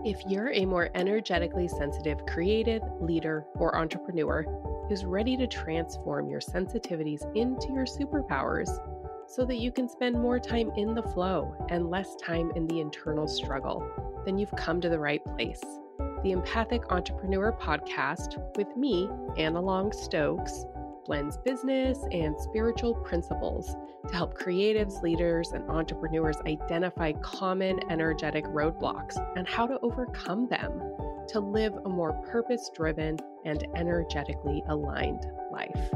If you're a more energetically sensitive creative, leader, or entrepreneur who's ready to transform your sensitivities into your superpowers so that you can spend more time in the flow and less time in the internal struggle, then you've come to the right place. The Empathic Entrepreneur Podcast with me, Anna Long Stokes, blends business and spiritual principles to help creatives, leaders, and entrepreneurs identify common energetic roadblocks and how to overcome them to live a more purpose-driven and energetically aligned life.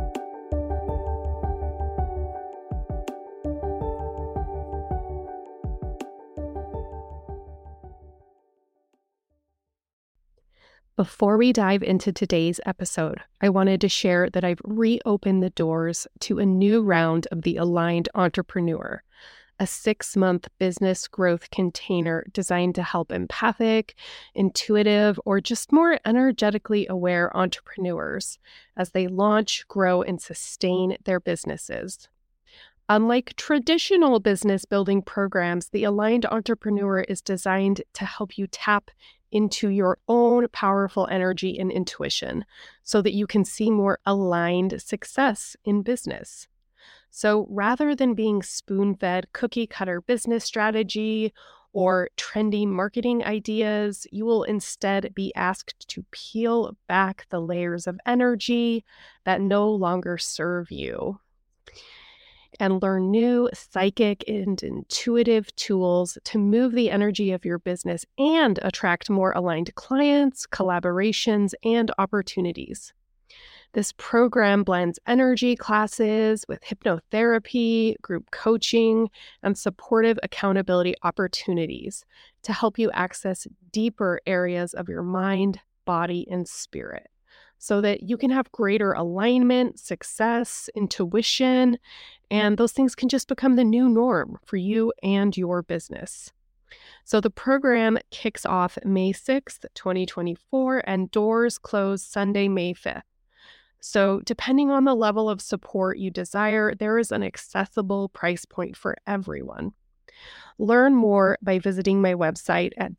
Before we dive into today's episode, I wanted to share that I've reopened the doors to a new round of the Aligned Entrepreneur, a 6-month business growth container designed to help empathic, intuitive, or just more energetically aware entrepreneurs as they launch, grow, and sustain their businesses. Unlike traditional business building programs, the Aligned Entrepreneur is designed to help you tap into your own powerful energy and intuition so that you can see more aligned success in business. So rather than being spoon-fed cookie-cutter business strategy or trendy marketing ideas, you will instead be asked to peel back the layers of energy that no longer serve you and learn new psychic and intuitive tools to move the energy of your business and attract more aligned clients, collaborations, and opportunities. This program blends energy classes with hypnotherapy, group coaching, and supportive accountability opportunities to help you access deeper areas of your mind, body, and spirit, so that you can have greater alignment, success, intuition, and those things can just become the new norm for you and your business. So the program kicks off May 6th, 2024, and doors close Sunday, May 5th. So depending on the level of support you desire, there is an accessible price point for everyone. Learn more by visiting my website at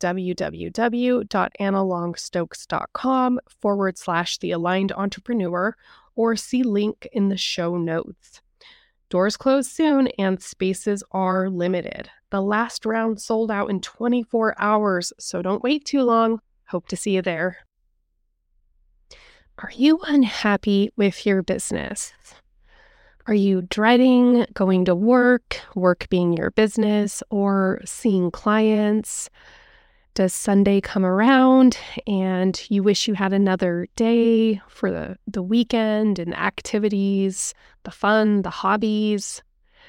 www.annalongstokes.com/The Aligned Entrepreneur or see link in the show notes. Doors close soon and spaces are limited. The last round sold out in 24 hours, so don't wait too long. Hope to see you there. Are you unhappy with your business? Are you dreading going to work being your business, or seeing clients? Does Sunday come around and you wish you had another day for the weekend and the activities, the fun, the hobbies?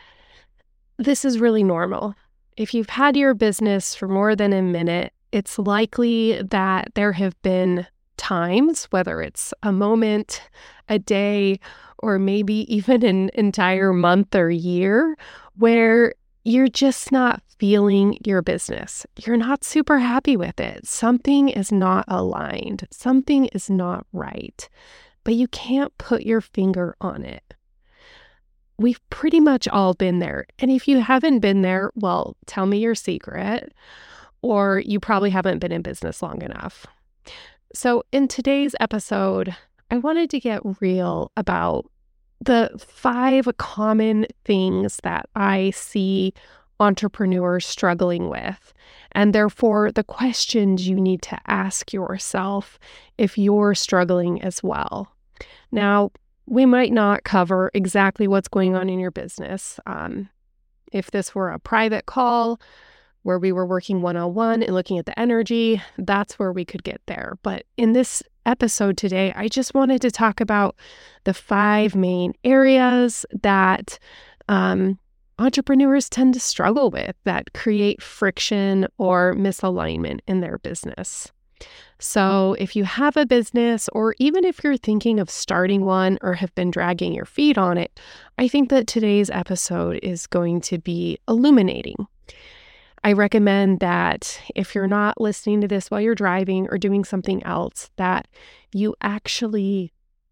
This is really normal. If you've had your business for more than a minute, it's likely that there have been times, whether it's a moment, a day, or maybe even an entire month or year, where you're just not feeling your business. You're not super happy with it. Something is not aligned. Something is not right, but you can't put your finger on it. We've pretty much all been there. And if you haven't been there, well, tell me your secret, or you probably haven't been in business long enough. So in today's episode, I wanted to get real about the 5 common things that I see entrepreneurs struggling with, and therefore the questions you need to ask yourself if you're struggling as well. Now, we might not cover exactly what's going on in your business. If this were a private call where we were working one-on-one and looking at the energy, that's where we could get there. But in this episode today, I just wanted to talk about the 5 main areas that entrepreneurs tend to struggle with that create friction or misalignment in their business. So if you have a business, or even if you're thinking of starting one or have been dragging your feet on it, I think that today's episode is going to be illuminating. I recommend that if you're not listening to this while you're driving or doing something else, that you actually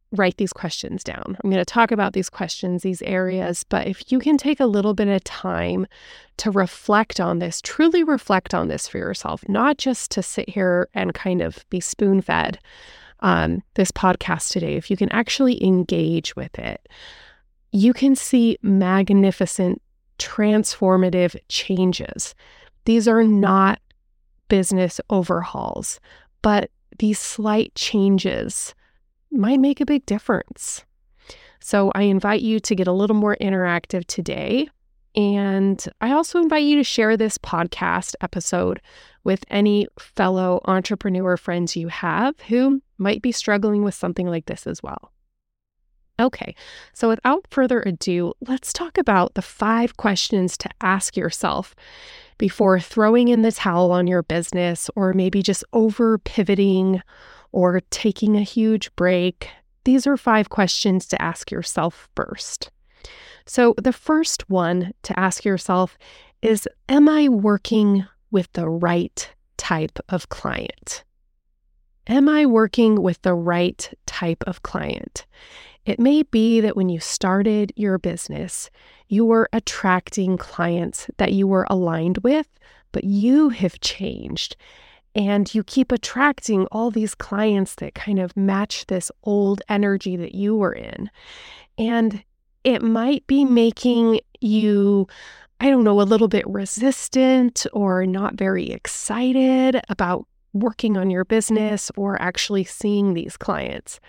write these questions down. I'm going to talk about these questions, these areas, but if you can take a little bit of time to reflect on this, truly reflect on this for yourself, not just to sit here and kind of be spoon-fed on this podcast today, if you can actually engage with it, you can see magnificent, transformative changes. These are not business overhauls, but these slight changes might make a big difference. So I invite you to get a little more interactive today. And I also invite you to share this podcast episode with any fellow entrepreneur friends you have who might be struggling with something like this as well. Okay, so without further ado, let's talk about the 5 questions to ask yourself before throwing in the towel on your business, or maybe just over pivoting or taking a huge break. These are 5 questions to ask yourself first. So the first one to ask yourself is, am I working with the right type of client? Am I working with the right type of client? It may be that when you started your business, you were attracting clients that you were aligned with, but you have changed. And you keep attracting all these clients that kind of match this old energy that you were in. And it might be making you, a little bit resistant or not very excited about working on your business or actually seeing these clients.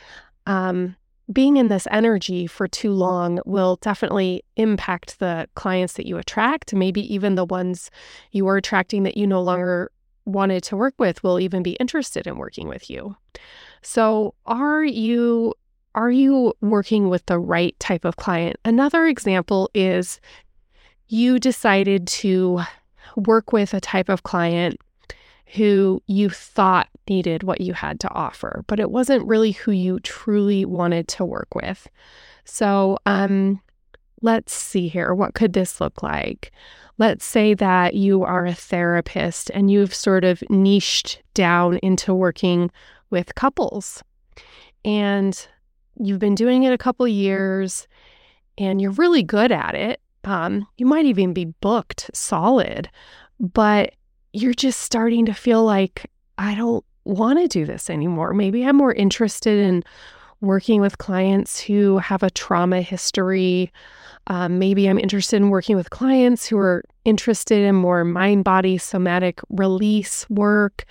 Being in this energy for too long will definitely impact the clients that you attract. Maybe even the ones you were attracting that you no longer wanted to work with will even be interested in working with you. So are you working with the right type of client? Another example is you decided to work with a type of client who you thought needed what you had to offer, but it wasn't really who you truly wanted to work with. So let's see here. What could this look like? Let's say that you are a therapist and you've sort of niched down into working with couples, and you've been doing it a couple years and you're really good at it. You might even be booked solid, but you're just starting to feel like, I don't want to do this anymore. Maybe I'm more interested in working with clients who have a trauma history. Maybe I'm interested in working with clients who are interested in more mind-body somatic release work.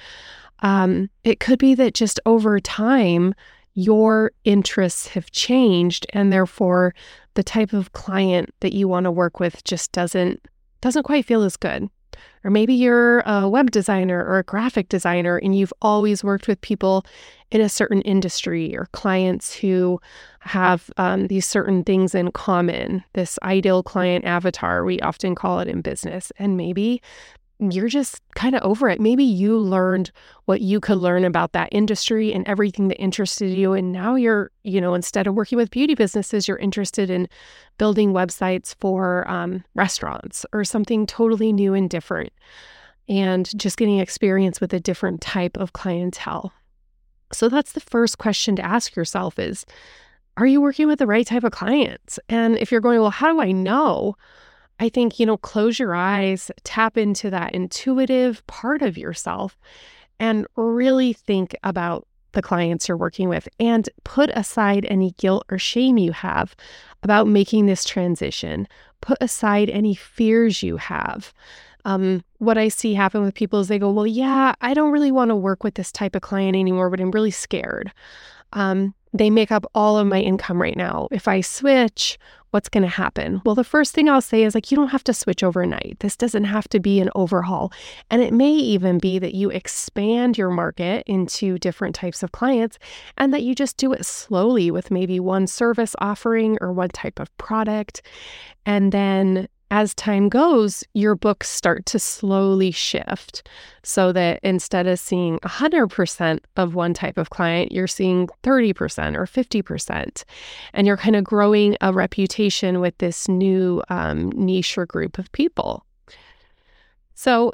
It could be that just over time, your interests have changed, and therefore the type of client that you want to work with just doesn't quite feel as good. Or maybe you're a web designer or a graphic designer and you've always worked with people in a certain industry or clients who have these certain things in common, this ideal client avatar, we often call it in business. And maybe you're just kind of over it. Maybe you learned what you could learn about that industry and everything that interested you. And now you're, instead of working with beauty businesses, you're interested in building websites for restaurants or something totally new and different, and just getting experience with a different type of clientele. So that's the first question to ask yourself is, are you working with the right type of clients? And if you're going, well, how do I know? I think, close your eyes, tap into that intuitive part of yourself and really think about the clients you're working with and put aside any guilt or shame you have about making this transition. Put aside any fears you have. What I see happen with people is they go, well, yeah, I don't really want to work with this type of client anymore, but I'm really scared. They make up all of my income right now. If I switch, what's going to happen? Well, the first thing I'll say is you don't have to switch overnight. This doesn't have to be an overhaul. And it may even be that you expand your market into different types of clients and that you just do it slowly with maybe one service offering or one type of product. And then as time goes, your books start to slowly shift so that instead of seeing 100% of one type of client, you're seeing 30% or 50%. And you're kind of growing a reputation with this new niche or group of people. So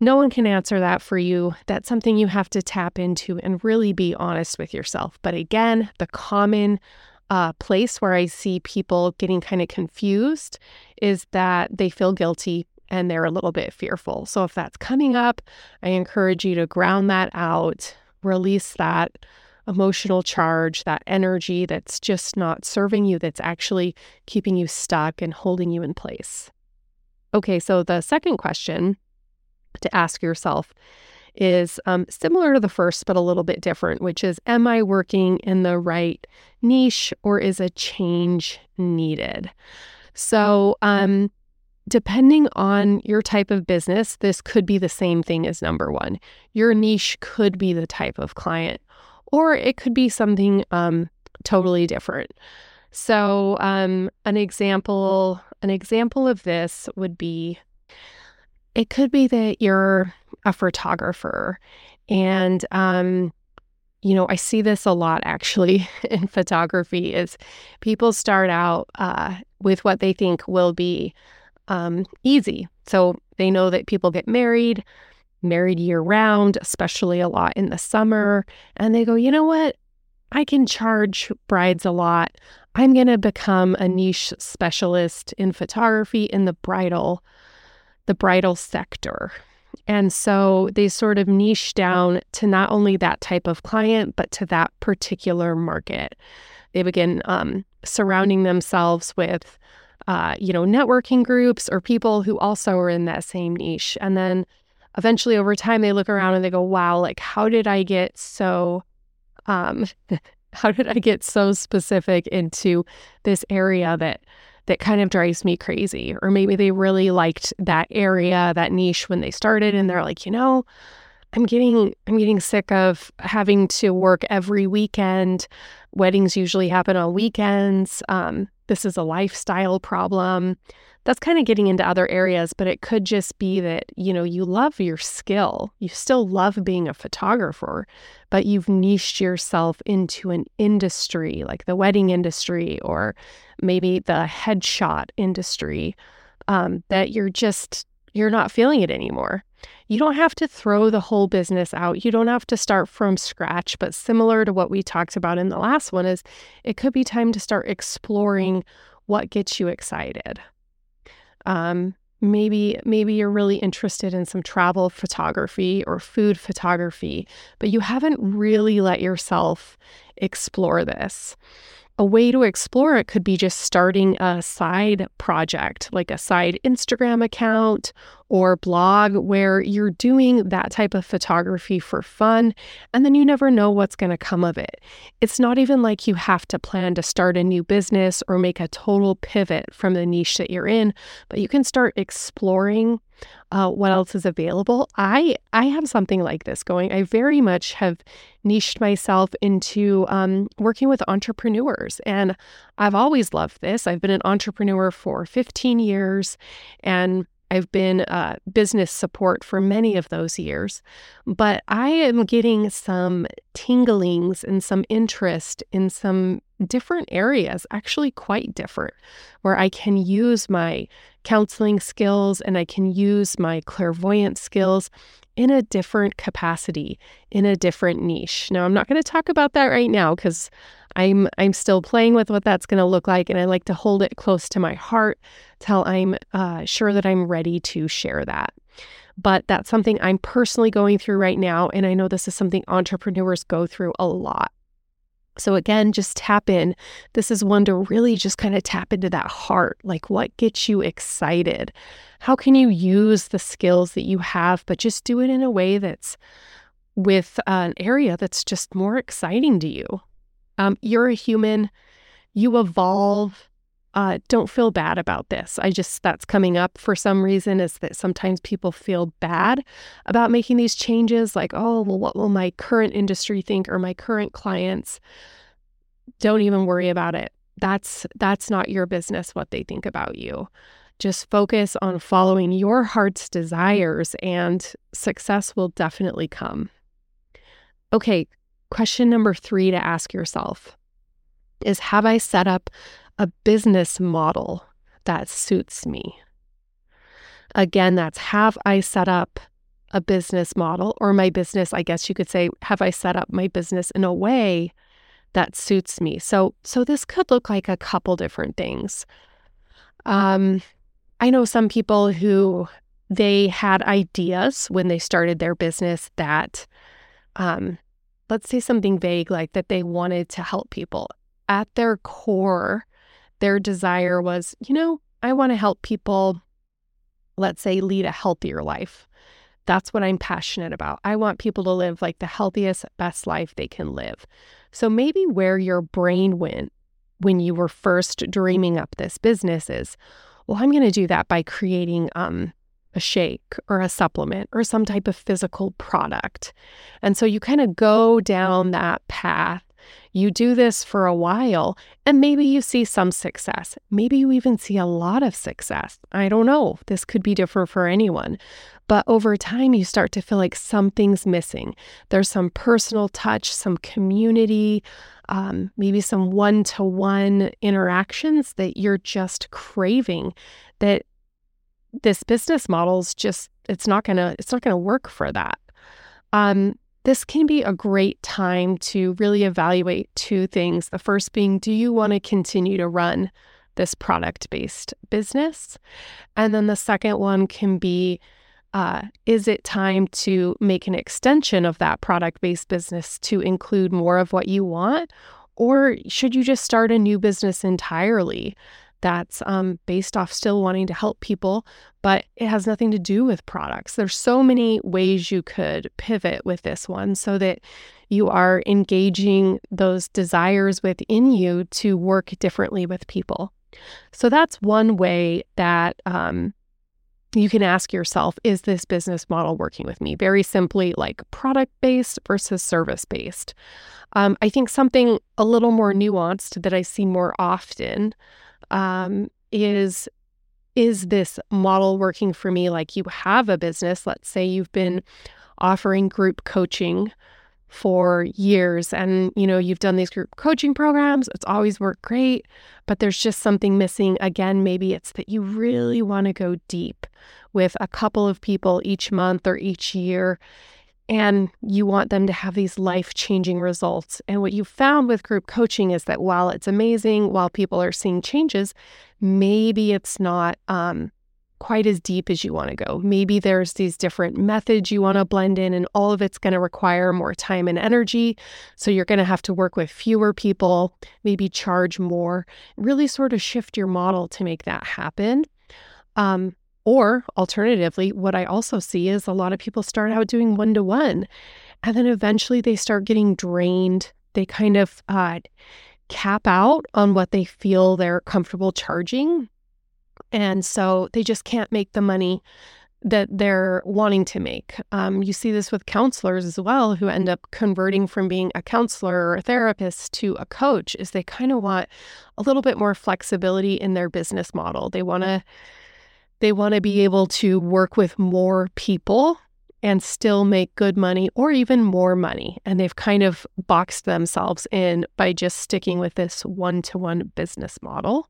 No one can answer that for you. That's something you have to tap into and really be honest with yourself. But again, the common place where I see people getting kind of confused is that they feel guilty and they're a little bit fearful. So if that's coming up, I encourage you to ground that out, release that emotional charge, that energy that's just not serving you, that's actually keeping you stuck and holding you in place. Okay, so the second question to ask yourself is similar to the first, but a little bit different, which is, am I working in the right niche or is a change needed? So, depending on your type of business, this could be the same thing as number one. Your niche could be the type of client, or it could be something totally different. So, an example of this would be, it could be that you're a photographer and, I see this a lot actually in photography is people start out with what they think will be easy. So they know that people get married year round, especially a lot in the summer. And they go, you know what? I can charge brides a lot. I'm going to become a niche specialist in photography in the bridal sector. And so they sort of niche down to not only that type of client, but to that particular market. They begin surrounding themselves with, networking groups or people who also are in that same niche. And then eventually over time, they look around and they go, wow, like, how did I get so specific into this area that kind of drives me crazy? Or maybe they really liked that area, that niche when they started, and they're like, I'm getting sick of having to work every weekend. Weddings usually happen on weekends. This is a lifestyle problem. That's kind of getting into other areas, but it could just be that, you love your skill. You still love being a photographer, but you've niched yourself into an industry like the wedding industry or maybe the headshot industry, that you're not feeling it anymore. You don't have to throw the whole business out. You don't have to start from scratch, but similar to what we talked about in the last one is it could be time to start exploring what gets you excited. Maybe you're really interested in some travel photography or food photography, but you haven't really let yourself explore this. A way to explore it could be just starting a side project, like a side Instagram account or blog where you're doing that type of photography for fun, and then you never know what's going to come of it. It's not even like you have to plan to start a new business or make a total pivot from the niche that you're in, but you can start exploring what else is available. I have something like this going. I very much have niched myself into working with entrepreneurs, and I've always loved this. I've been an entrepreneur for 15 years, and I've been business support for many of those years, but I am getting some tinglings and some interest in some different areas, actually quite different, where I can use my counseling skills and I can use my clairvoyant skills in a different capacity, in a different niche. Now, I'm not going to talk about that right now because I'm still playing with what that's going to look like, and I like to hold it close to my heart till I'm sure that I'm ready to share that. But that's something I'm personally going through right now, and I know this is something entrepreneurs go through a lot. So again, just tap in. This is one to really just kind of tap into that heart, like what gets you excited? How can you use the skills that you have, but just do it in a way that's with an area that's just more exciting to you? You're a human, you evolve. Don't feel bad about this. That's coming up for some reason, is that sometimes people feel bad about making these changes, like, oh, well, what will my current industry think or my current clients? Don't even worry about it. That's not your business what they think about you. Just focus on following your heart's desires and success will definitely come. Okay, question number 3 to ask yourself is, have I set up a business model that suits me? Again, that's, have I set up a business model or my business, I guess you could say, have I set up my business in a way that suits me? So this could look like a couple different things. I know some people who they had ideas when they started their business that, let's say something vague like that they wanted to help people. At their core, their desire was, I want to help people, let's say, lead a healthier life. That's what I'm passionate about. I want people to live like the healthiest, best life they can live. So maybe where your brain went when you were first dreaming up this business is, well, I'm going to do that by creating a shake or a supplement or some type of physical product. And so you kind of go down that path. You do this for a while, and maybe you see some success. Maybe you even see a lot of success. I don't know. This could be different for anyone. But over time, you start to feel like something's missing. There's some personal touch, some community, maybe some one-to-one interactions that you're just craving, that this business model's just, it's not gonna work for that. This can be a great time to really evaluate two things. The first being, do you want to continue to run this product-based business? And then the second one can be, is it time to make an extension of that product-based business to include more of what you want? Or should you just start a new business entirely that's based off still wanting to help people, but it has nothing to do with products? There's so many ways you could pivot with this one so that you are engaging those desires within you to work differently with people. So that's one way that you can ask yourself, is this business model working with me? Very simply, like product-based versus service-based. I think something a little more nuanced that I see more often is this model working for me? Like, you have a business, let's say you've been offering group coaching for years and, you've done these group coaching programs. It's always worked great, but there's just something missing. Again, maybe it's that you really want to go deep with a couple of people each month or each year, and you want them to have these life-changing results. And what you found with group coaching is that while it's amazing, while people are seeing changes, maybe it's not quite as deep as you want to go. Maybe there's these different methods you want to blend in, and all of it's going to require more time and energy. So you're going to have to work with fewer people, maybe charge more, really sort of shift your model to make that happen. Or alternatively, what I also see is a lot of people start out doing one-to-one, and then eventually they start getting drained. They kind of cap out on what they feel they're comfortable charging. And so they just can't make the money that they're wanting to make. You see this with counselors as well, who end up converting from being a counselor or a therapist to a coach, is they kind of want a little bit more flexibility in their business model. They want to be able to work with more people and still make good money or even more money. And they've kind of boxed themselves in by just sticking with this one-to-one business model.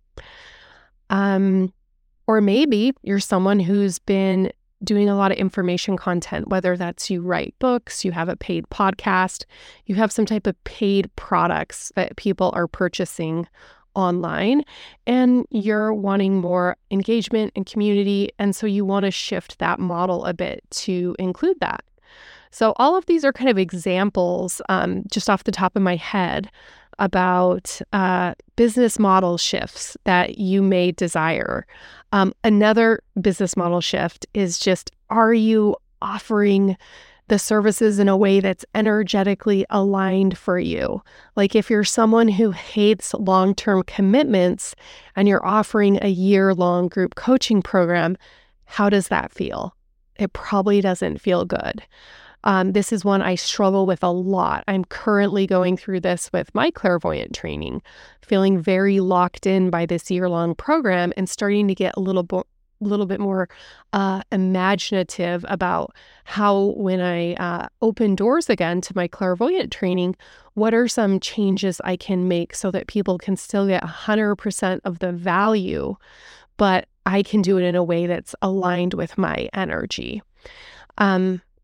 Or maybe you're someone who's been doing a lot of information content, whether that's you write books, you have a paid podcast, you have some type of paid products that people are purchasing online, and you're wanting more engagement and community. And so you want to shift that model a bit to include that. So all of these are kind of examples, just off the top of my head, about business model shifts that you may desire. Another business model shift is just, are you offering the services in a way that's energetically aligned for you? Like, if you're someone who hates long-term commitments and you're offering a year-long group coaching program, how does that feel? It probably doesn't feel good. This is one I struggle with a lot. I'm currently going through this with my clairvoyant training, feeling very locked in by this year-long program and starting to get a little bit more imaginative about how, when I open doors again to my clairvoyant training, what are some changes I can make so that people can still get 100% of the value, but I can do it in a way that's aligned with my energy.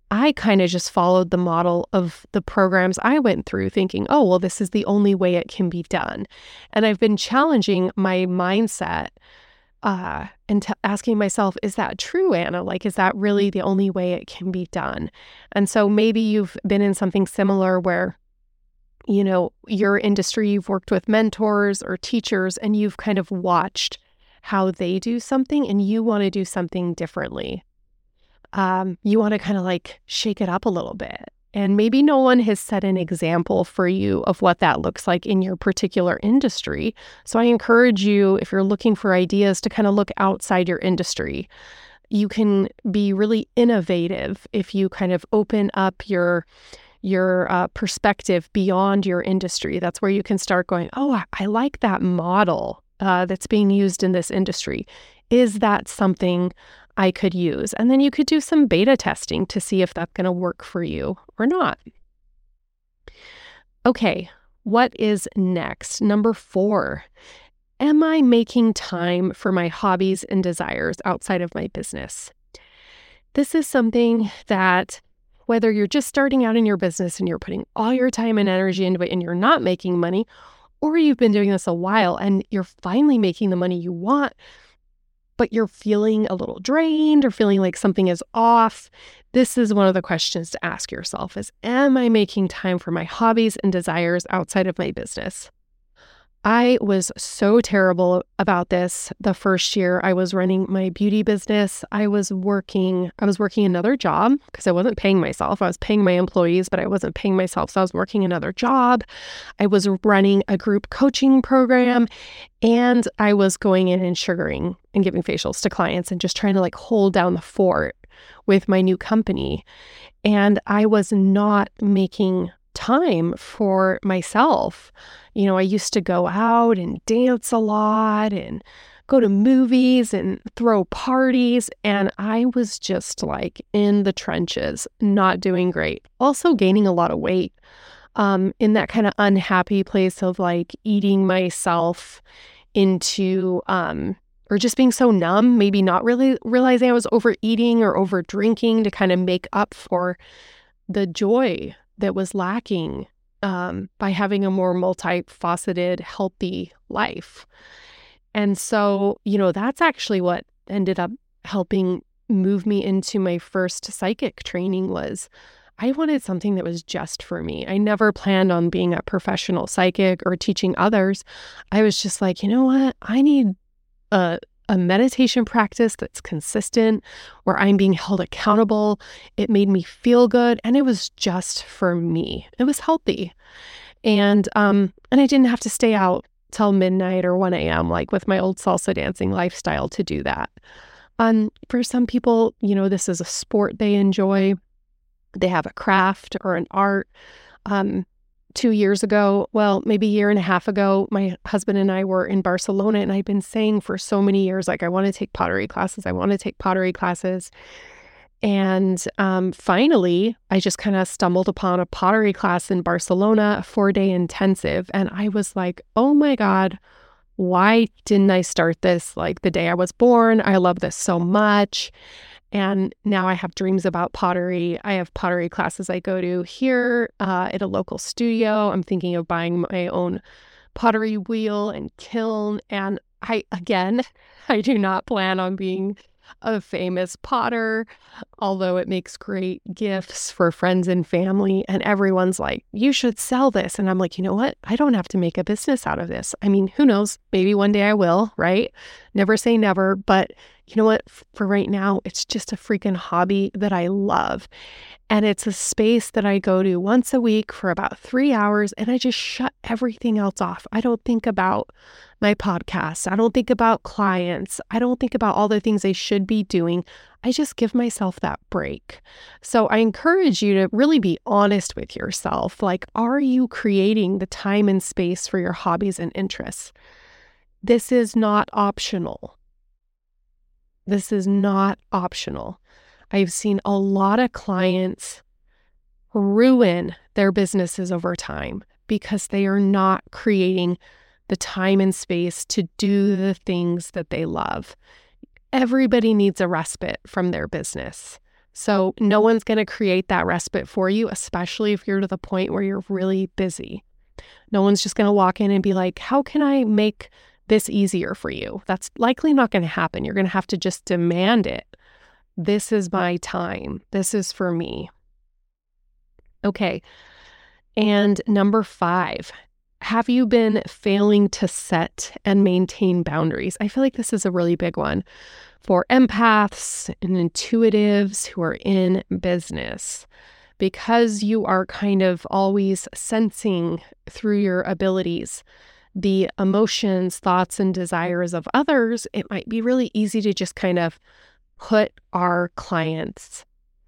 I kind of just followed the model of the programs I went through, thinking, oh, well, this is the only way it can be done. And I've been challenging my mindset and asking myself, is that true, Anna? Like, is that really the only way it can be done? And so maybe you've been in something similar where, your industry, you've worked with mentors or teachers, and you've kind of watched how they do something and you want to do something differently. You want to kind of like shake it up a little bit. And maybe no one has set an example for you of what that looks like in your particular industry. So I encourage you, if you're looking for ideas, to kind of look outside your industry. You can be really innovative if you kind of open up your perspective beyond your industry. That's where you can start going, oh, I like that model that's being used in this industry. Is that something I could use? And then you could do some beta testing to see if that's going to work for you or not. Okay, what is next? Number 4, am I making time for my hobbies and desires outside of my business? This is something that whether you're just starting out in your business and you're putting all your time and energy into it and you're not making money, or you've been doing this a while and you're finally making the money you want, but you're feeling a little drained or feeling like something is off, this is one of the questions to ask yourself is, am I making time for my hobbies and desires outside of my business? I was so terrible about this the first year I was running my beauty business. I was working another job because I wasn't paying myself. I was paying my employees, but I wasn't paying myself. So I was working another job. I was running a group coaching program, and I was going in and sugaring and giving facials to clients and just trying to like hold down the fort with my new company. And I was not making time for myself. I used to go out and dance a lot and go to movies and throw parties. And I was just like in the trenches, not doing great. Also gaining a lot of weight, in that kind of unhappy place of like eating myself into, or just being so numb, maybe not really realizing I was overeating or over drinking to kind of make up for the joy that was lacking by having a more multifaceted, healthy life. And so, that's actually what ended up helping move me into my first psychic training was I wanted something that was just for me. I never planned on being a professional psychic or teaching others. I was just like, you know what? I need a meditation practice that's consistent, where I'm being held accountable. It made me feel good, and it was just for me. It was healthy. And I didn't have to stay out till midnight or 1 a.m. like with my old salsa dancing lifestyle to do that. For some people, this is a sport they enjoy. They have a craft or an art. 2 years ago, well, maybe a year and a half ago, my husband and I were in Barcelona, and I'd been saying for so many years, like, I want to take pottery classes. I want to take pottery classes. And finally, I just kind of stumbled upon a pottery class in Barcelona, a 4-day intensive. And I was like, oh my God, why didn't I start this like the day I was born? I love this so much. And now I have dreams about pottery. I have pottery classes I go to here at a local studio. I'm thinking of buying my own pottery wheel and kiln. And I do not plan on being a famous potter, although it makes great gifts for friends and family. And everyone's like, you should sell this. And I'm like, you know what? I don't have to make a business out of this. I mean, who knows? Maybe one day I will, right? Never say never. But you know what? For right now, it's just a freaking hobby that I love. And it's a space that I go to once a week for about 3 hours, and I just shut everything else off. I don't think about my podcast. I don't think about clients. I don't think about all the things I should be doing. I just give myself that break. So I encourage you to really be honest with yourself. Like, are you creating the time and space for your hobbies and interests? This is not optional. This is not optional. I've seen a lot of clients ruin their businesses over time because they are not creating the time and space to do the things that they love. Everybody needs a respite from their business. So no one's going to create that respite for you, especially if you're to the point where you're really busy. No one's just going to walk in and be like, how can I make this easier for you? That's likely not going to happen. You're going to have to just demand it. This is my time. This is for me. Okay. And number 5, have you been failing to set and maintain boundaries? I feel like this is a really big one for empaths and intuitives who are in business, because you are kind of always sensing through your abilities the emotions, thoughts, and desires of others. It might be really easy to just kind of put our clients'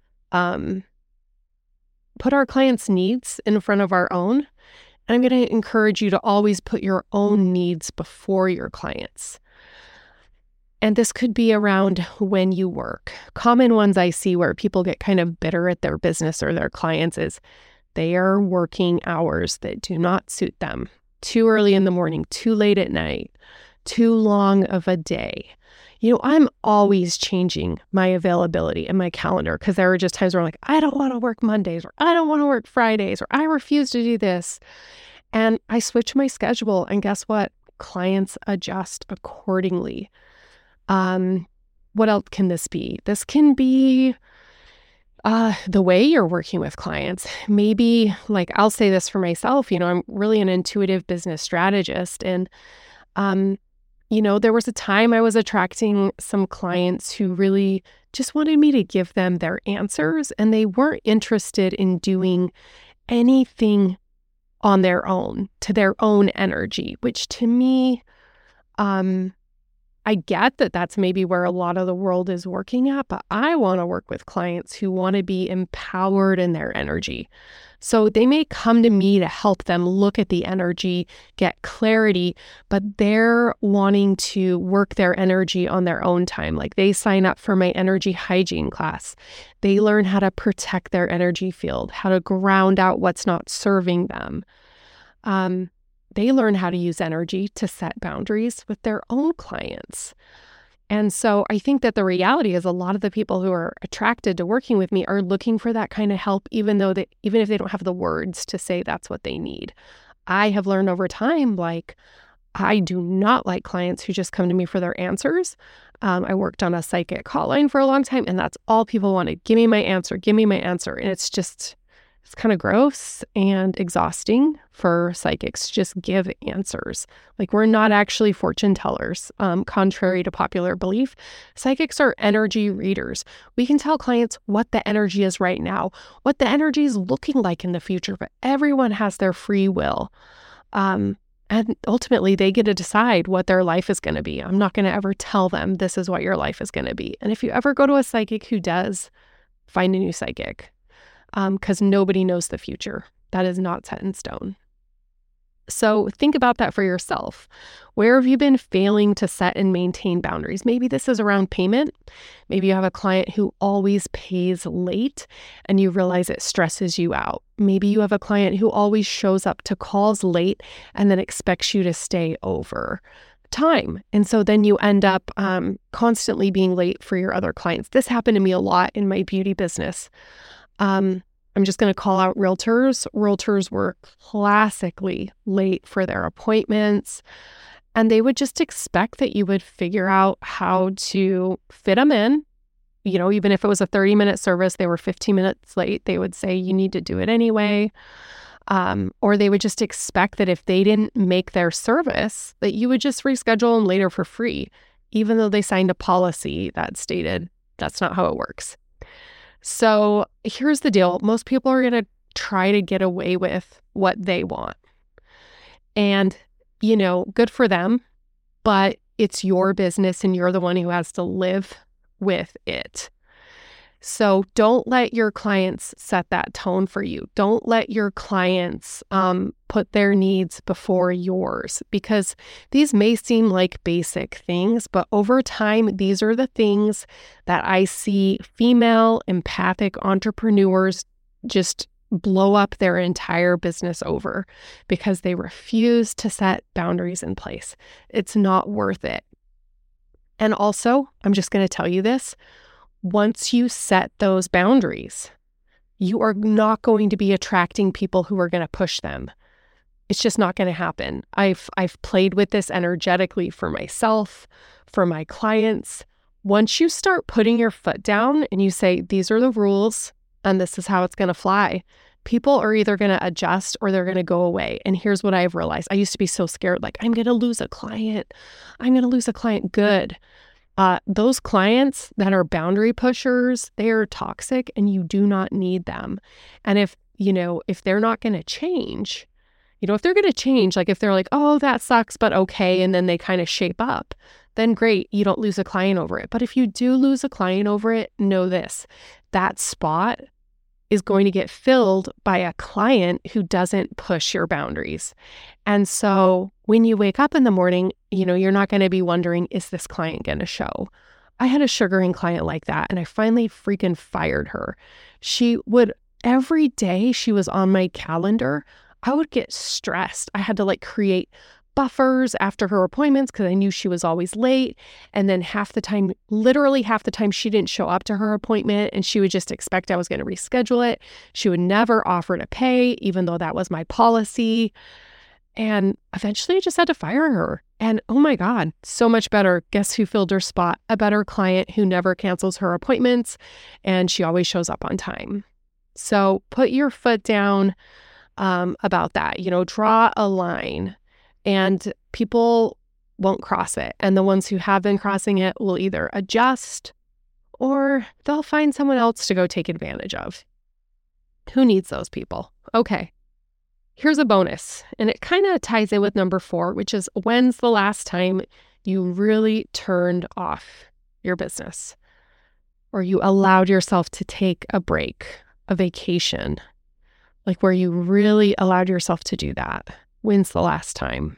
needs in front of our own. And I'm going to encourage you to always put your own needs before your clients. And this could be around when you work. Common ones I see where people get kind of bitter at their business or their clients is they are working hours that do not suit them. Too early in the morning, too late at night, too long of a day. I'm always changing my availability in my calendar because there are just times where I'm like, I don't want to work Mondays, or I don't want to work Fridays, or I refuse to do this. And I switch my schedule, and guess what? Clients adjust accordingly. What else can this be? This can be the way you're working with clients. Maybe, like, I'll say this for myself, I'm really an intuitive business strategist. And, there was a time I was attracting some clients who really just wanted me to give them their answers, and they weren't interested in doing anything on their own, to their own energy, which to me, I get that that's maybe where a lot of the world is working at, but I want to work with clients who want to be empowered in their energy. So they may come to me to help them look at the energy, get clarity, but they're wanting to work their energy on their own time. Like, they sign up for my energy hygiene class. They learn how to protect their energy field, how to ground out what's not serving them. They learn how to use energy to set boundaries with their own clients. And so I think that the reality is a lot of the people who are attracted to working with me are looking for that kind of help, even if they don't have the words to say that's what they need. I have learned over time, like, I do not like clients who just come to me for their answers. I worked on a psychic hotline for a long time, and that's all people wanted. Give me my answer. Give me my answer. And it's kind of gross and exhausting for psychics. Just give answers. Like, we're not actually fortune tellers. Contrary to popular belief, psychics are energy readers. We can tell clients what the energy is right now, what the energy is looking like in the future, but everyone has their free will. And ultimately, they get to decide what their life is going to be. I'm not going to ever tell them this is what your life is going to be. And if you ever go to a psychic who does, find a new psychic. Because nobody knows the future. That is not set in stone. So think about that for yourself. Where have you been failing to set and maintain boundaries? Maybe this is around payment. Maybe you have a client who always pays late and you realize it stresses you out. Maybe you have a client who always shows up to calls late and then expects you to stay over time. And so then you end up constantly being late for your other clients. This happened to me a lot in my beauty business. I'm just going to call out realtors. Realtors were classically late for their appointments, and they would just expect that you would figure out how to fit them in. Even if it was a 30-minute service, they were 15 minutes late, they would say you need to do it anyway. Or they would just expect that if they didn't make their service, that you would just reschedule them later for free, even though they signed a policy that stated that's not how it works. So here's the deal. Most people are going to try to get away with what they want. And, good for them, but it's your business and you're the one who has to live with it. So don't let your clients set that tone for you. Don't let your clients put their needs before yours, because these may seem like basic things, but over time, these are the things that I see female empathic entrepreneurs just blow up their entire business over because they refuse to set boundaries in place. It's not worth it. And also, I'm just going to tell you this. once you set those boundaries, you are not going to be attracting people who are going to push them. It's just not going to happen. I've played with this energetically for myself, for my clients. Once you start putting your foot down and you say, these are the rules and this is how it's going to fly, people are either going to adjust or they're going to go away. And here's what I've realized. I used to be so scared, like, I'm going to lose a client. I'm going to lose a client. Good. Those clients that are boundary pushers, they are toxic and you do not need them. And if they're not going to change, if they're going to change, like if they're like, oh, that sucks, but okay, and then they kind of shape up, then great, you don't lose a client over it. But if you do lose a client over it, know this, that spot is going to get filled by a client who doesn't push your boundaries. And so when you wake up in the morning, you're not going to be wondering, is this client going to show? I had a sugaring client like that, and I finally freaking fired her. Every day she was on my calendar, I would get stressed. I had to create buffers after her appointments because I knew she was always late. And then literally half the time she didn't show up to her appointment and she would just expect I was going to reschedule it. She would never offer to pay, even though that was my policy. And eventually I just had to fire her. And oh my God, so much better. Guess who filled her spot? A better client who never cancels her appointments and she always shows up on time. So put your foot down about that. Draw a line and people won't cross it. And the ones who have been crossing it will either adjust or they'll find someone else to go take advantage of. Who needs those people? Okay. Here's a bonus, and it kind of ties in with number 4, which is, when's the last time you really turned off your business or you allowed yourself to take a break, a vacation, where you really allowed yourself to do that? When's the last time?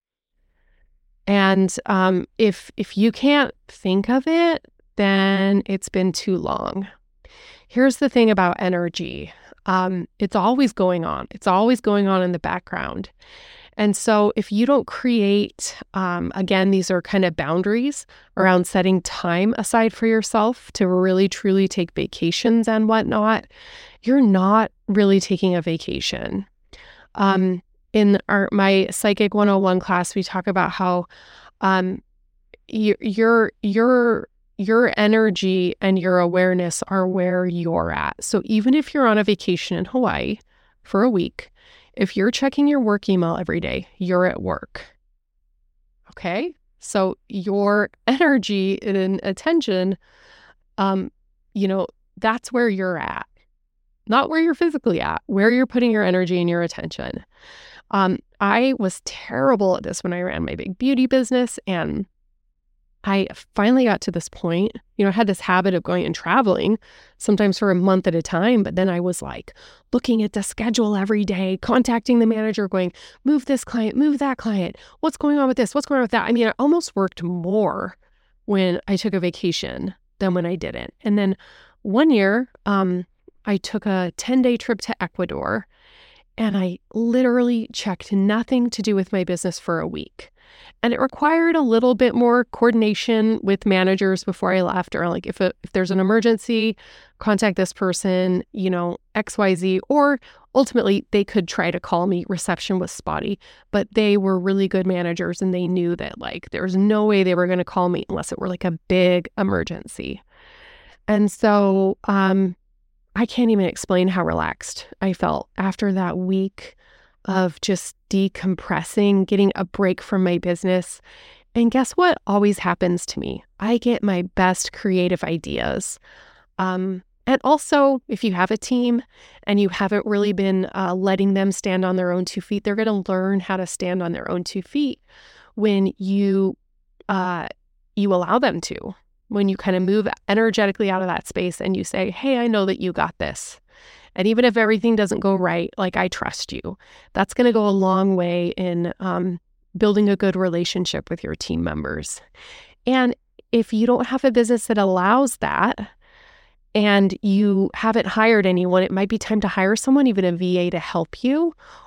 And if you can't think of it, then it's been too long. Here's the thing about energy. It's always going on. It's always going on in the background. And so if you don't create, again, these are kind of boundaries around setting time aside for yourself to really, truly take vacations and whatnot, you're not really taking a vacation. In my Psychic 101 class, we talk about how your energy and your awareness are where you're at. So even if you're on a vacation in Hawaii for a week, if you're checking your work email every day, you're at work. Okay? So your energy and attention, that's where you're at. Not where you're physically at, where you're putting your energy and your attention. I was terrible at this when I ran my big beauty business, and I finally got to this point, I had this habit of going and traveling, sometimes for a month at a time, but then I was looking at the schedule every day, contacting the manager, going, move this client, move that client, what's going on with this, what's going on with that? I mean, I almost worked more when I took a vacation than when I didn't. And then one year, I took a 10-day trip to Ecuador, and I literally checked nothing to do with my business for a week. And it required a little bit more coordination with managers before I left, or if there's an emergency, contact this person, XYZ, or ultimately they could try to call me. Reception was spotty, but they were really good managers and they knew that there's no way they were going to call me unless it were a big emergency. And so, I can't even explain how relaxed I felt after that week of just decompressing, getting a break from my business. And guess what always happens to me? I get my best creative ideas. And also, if you have a team and you haven't really been letting them stand on their own 2 feet, they're going to learn how to stand on their own 2 feet when you allow them to. When you kind of move energetically out of that space and you say, hey, I know that you got this. And even if everything doesn't go right, I trust you. That's going to go a long way in building a good relationship with your team members. And if you don't have a business that allows that and you haven't hired anyone, it might be time to hire someone, even a VA, to help you.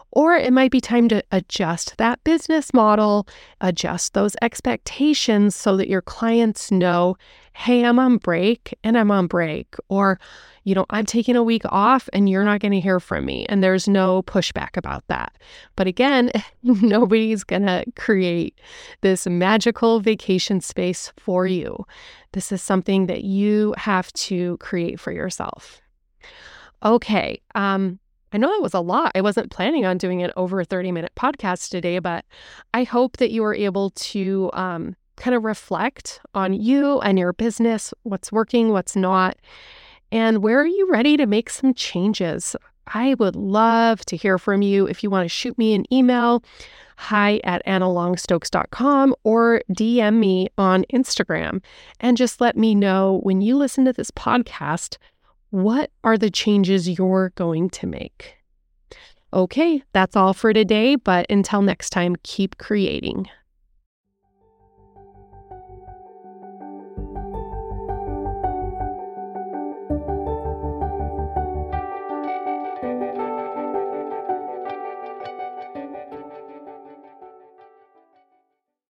Or it might be time to adjust that business model, adjust those expectations so that your clients know, hey, I'm on break and I'm on break. Or, I'm taking a week off and you're not going to hear from me. And there's no pushback about that. But again, nobody's going to create this magical vacation space for you. This is something that you have to create for yourself. Okay. I know that was a lot. I wasn't planning on doing an over 30-minute podcast today, but I hope that you were able to kind of reflect on you and your business, what's working, what's not, and where are you ready to make some changes. I would love to hear from you. If you want to shoot me an email, hi@annalongstokes.com, or DM me on Instagram and just let me know when you listen to this podcast, what are the changes you're going to make? Okay, that's all for today, but until next time, keep creating.